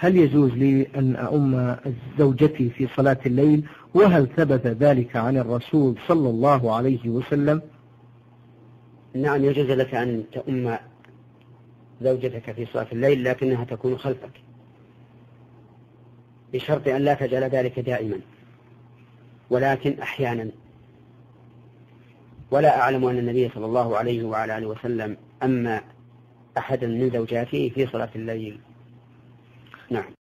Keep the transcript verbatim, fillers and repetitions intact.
هل يجوز لي أن أؤم زوجتي في صلاة الليل؟ وهل ثبت ذلك عن الرسول صلى الله عليه وسلم؟ نعم، يجوز لك أن تؤم زوجتك في صلاة الليل، لكنها تكون خلفك، بشرط أن لا تجعل ذلك دائما، ولكن أحيانا. ولا أعلم أن النبي صلى الله عليه وعلى آله وسلم أما أحدا من زوجاته في صلاة الليل. نعم.